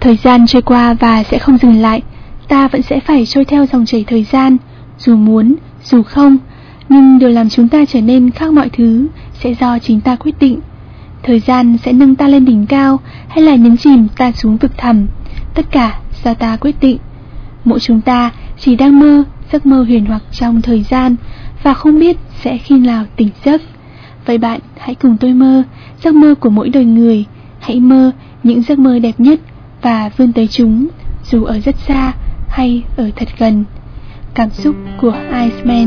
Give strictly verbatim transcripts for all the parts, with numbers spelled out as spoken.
Thời gian trôi qua và sẽ không dừng lại. Ta vẫn sẽ phải trôi theo dòng chảy thời gian, dù muốn, dù không. Nhưng điều làm chúng ta trở nên khác mọi thứ sẽ do chính ta quyết định. Thời gian sẽ nâng ta lên đỉnh cao hay là nhấn chìm ta xuống vực thẳm, tất cả do ta quyết định. Mỗi chúng ta chỉ đang mơ giấc mơ huyền hoặc trong thời gian và không biết sẽ khi nào tỉnh giấc. Vậy bạn hãy cùng tôi mơ giấc mơ của mỗi đời người. Hãy mơ những giấc mơ đẹp nhất và vươn tới chúng, dù ở rất xa hay ở thật gần. Cảm xúc của Iceman.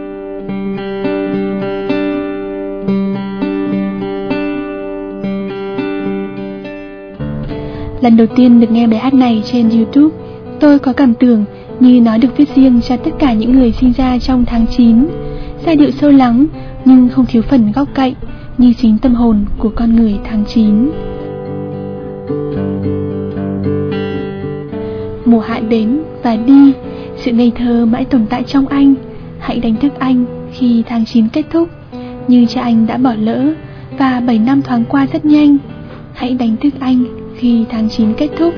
Lần đầu tiên được nghe bài hát này trên YouTube, tôi có cảm tưởng như nó được viết riêng cho tất cả những người sinh ra trong tháng chín. Giai điệu sâu lắng nhưng không thiếu phần góc cạnh, như chính tâm hồn của con người tháng chín. Mùa hạ đến và đi, sự ngây thơ mãi tồn tại trong anh. Hãy đánh thức anh khi tháng chín kết thúc, như cha anh đã bỏ lỡ và bảy năm thoáng qua rất nhanh. Hãy đánh thức anh khi tháng chín kết thúc.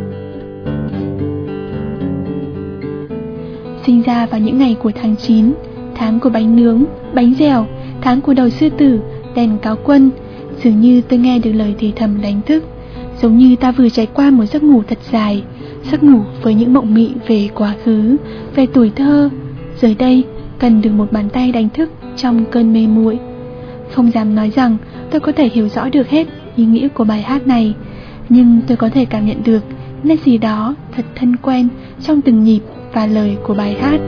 Sinh ra vào những ngày của tháng chín, tháng của bánh nướng, bánh dẻo, tháng của đầu sư tử, đèn cáo quân. Dường như tôi nghe được lời thì thầm đánh thức, giống như ta vừa trải qua một giấc ngủ thật dài, giấc ngủ với những mộng mị về quá khứ, về tuổi thơ. Giờ đây cần được một bàn tay đánh thức trong cơn mê muội. Không dám nói rằng tôi có thể hiểu rõ được hết ý nghĩa của bài hát này, nhưng tôi có thể cảm nhận được nét gì đó thật thân quen trong từng nhịp và lời của bài hát.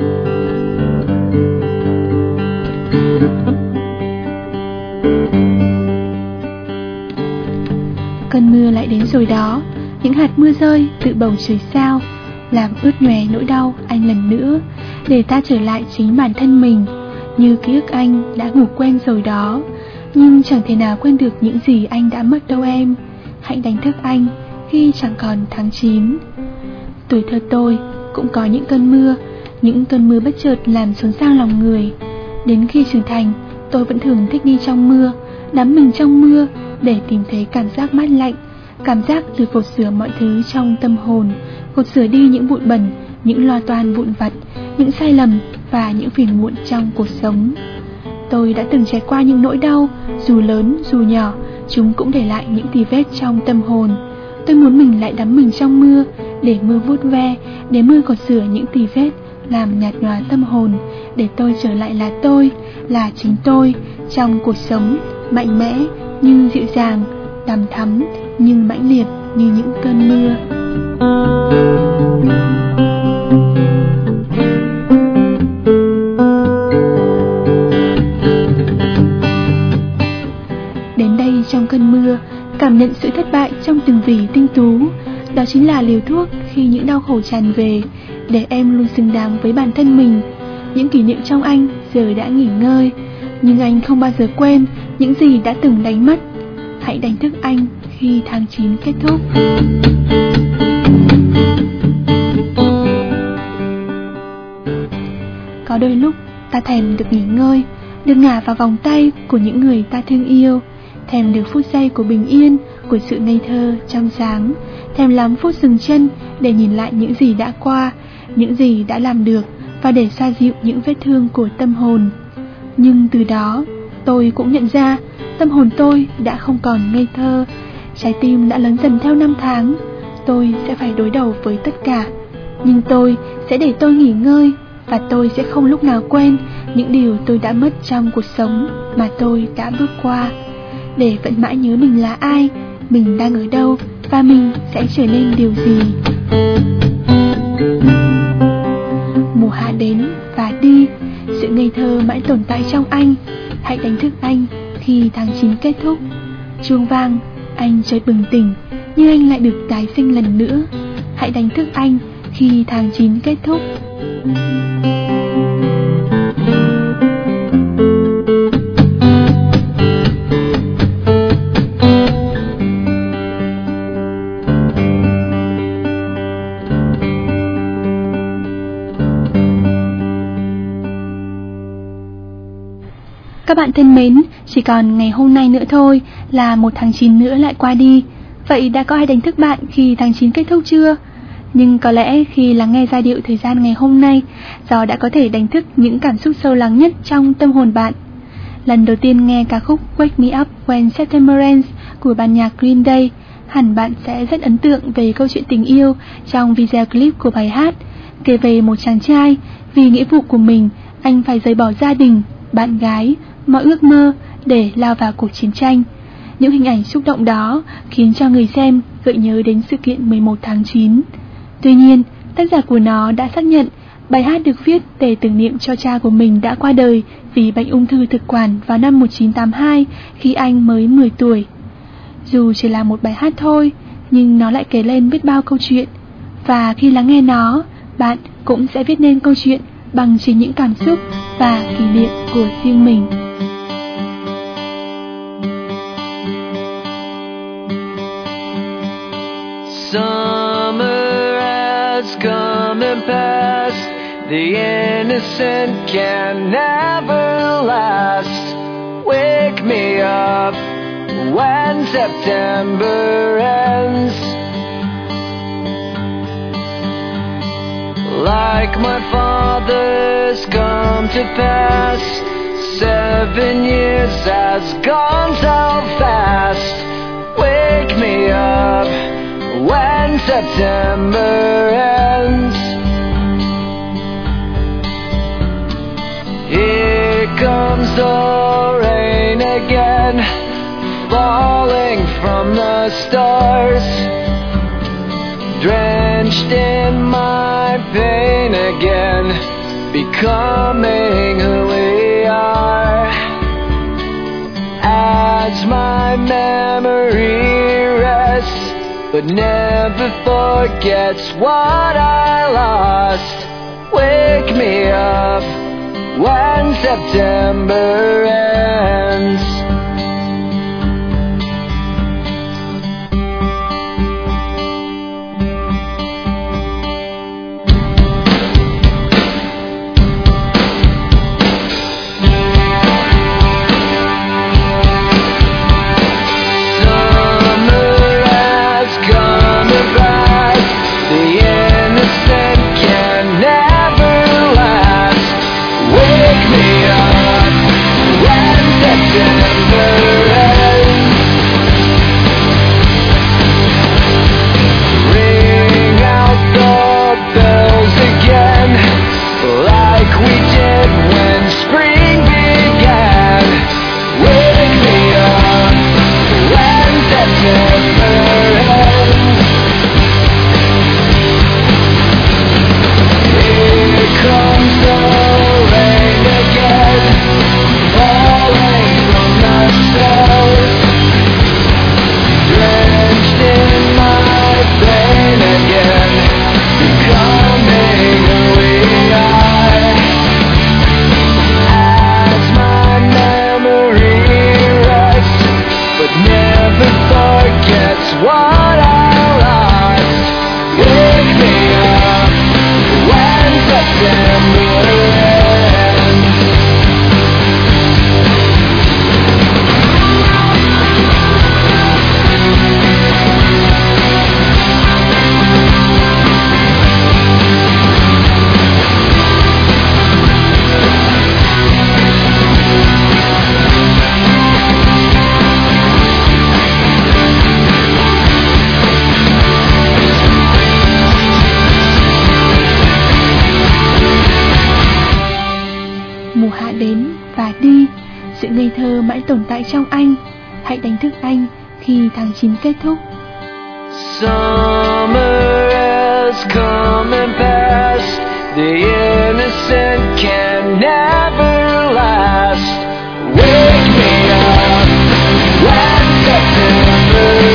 Cơn mưa lại đến rồi đó. Những hạt mưa rơi tự bầu trời sao, làm ướt nhòe nỗi đau anh lần nữa, để ta trở lại chính bản thân mình. Như ký ức anh đã ngủ quen rồi đó, nhưng chẳng thể nào quên được những gì anh đã mất đâu em. Hãy đánh thức anh khi chẳng còn tháng chín. Tuổi thơ tôi cũng có những cơn mưa, những cơn mưa bất chợt làm xốn xang lòng người. Đến khi trưởng thành, tôi vẫn thường thích đi trong mưa, đắm mình trong mưa để tìm thấy cảm giác mát lạnh, cảm giác được gột rửa mọi thứ trong tâm hồn, gột rửa đi những bụi bẩn, những lo toan vụn vặt, những sai lầm và những phiền muộn trong cuộc sống. Tôi đã từng trải qua những nỗi đau, dù lớn dù nhỏ, chúng cũng để lại những tì vết trong tâm hồn. Tôi muốn mình lại đắm mình trong mưa, để mưa vuốt ve, để mưa gột rửa những tì vết, làm nhạt nhòa tâm hồn, để tôi trở lại là tôi, là chính tôi, trong cuộc sống, mạnh mẽ nhưng dịu dàng, đằm thắm nhưng mãnh liệt như những cơn mưa. Đến đây trong cơn mưa, cảm nhận sự thất bại trong từng vì tinh tú. Đó chính là liều thuốc khi những đau khổ tràn về, để em luôn xứng đáng với bản thân mình. Những kỷ niệm trong anh giờ đã nghỉ ngơi, nhưng anh không bao giờ quên những gì đã từng đánh mất. Hãy đánh thức anh khi tháng chín kết thúc. Có đôi lúc ta thèm được nghỉ ngơi, được ngả vào vòng tay của những người ta thương yêu, thèm được phút giây của bình yên, của sự ngây thơ trong sáng, thèm lắm phút dừng chân để nhìn lại những gì đã qua, những gì đã làm được, và để xoa dịu những vết thương của tâm hồn. Nhưng từ đó tôi cũng nhận ra tâm hồn tôi đã không còn ngây thơ. Trái tim đã lớn dần theo năm tháng. Tôi sẽ phải đối đầu với tất cả, nhưng tôi sẽ để tôi nghỉ ngơi, và tôi sẽ không lúc nào quên những điều tôi đã mất trong cuộc sống mà tôi đã bước qua, để vẫn mãi nhớ mình là ai, mình đang ở đâu, và mình sẽ trở nên điều gì. Mùa hạ đến và đi, sự ngây thơ mãi tồn tại trong anh. Hãy đánh thức anh khi tháng chín kết thúc. Chuông vang, anh chợt bừng tỉnh, nhưng anh lại được tái sinh lần nữa. Hãy đánh thức anh khi tháng chín kết thúc. Các bạn thân mến, chỉ còn ngày hôm nay nữa thôi là một tháng chín nữa lại qua đi. Vậy đã có ai đánh thức bạn khi tháng chín kết thúc chưa? Nhưng có lẽ khi lắng nghe giai điệu thời gian ngày hôm nay, gió đã có thể đánh thức những cảm xúc sâu lắng nhất trong tâm hồn bạn. Lần đầu tiên nghe ca khúc Wake Me Up When September Ends của ban nhạc Green Day, hẳn bạn sẽ rất ấn tượng về câu chuyện tình yêu trong video clip của bài hát, kể về một chàng trai vì nghĩa vụ của mình, anh phải rời bỏ gia đình, bạn gái, mọi ước mơ để lao vào cuộc chiến tranh. Những hình ảnh xúc động đó khiến cho người xem gợi nhớ đến sự kiện mười một tháng chín. Tuy nhiên, tác giả của nó đã xác nhận bài hát được viết để tưởng niệm cho cha của mình đã qua đời vì bệnh ung thư thực quản vào năm một nghìn chín trăm tám mươi hai khi anh mới mười tuổi. Dù chỉ là một bài hát thôi, nhưng nó lại kể lên biết bao câu chuyện. Và khi lắng nghe nó, bạn cũng sẽ viết nên câu chuyện bằng chính những cảm xúc và kỷ niệm của riêng mình. Summer has come and passed. The innocent can never last. Wake me up when September ends. Like my father's come to pass, seven years has gone so fast. Wake me up when September ends. Here comes the rain again, falling from the stars, drenched in my pain again, becoming who we are. As my memory rests, but never forgets what I lost. Wake me up when September ends. Ngây thơ mãi tồn tại trong anh. Hãy đánh thức anh khi tháng chín kết thúc. Summer has come and passed. The innocent can never last. Wake me up when September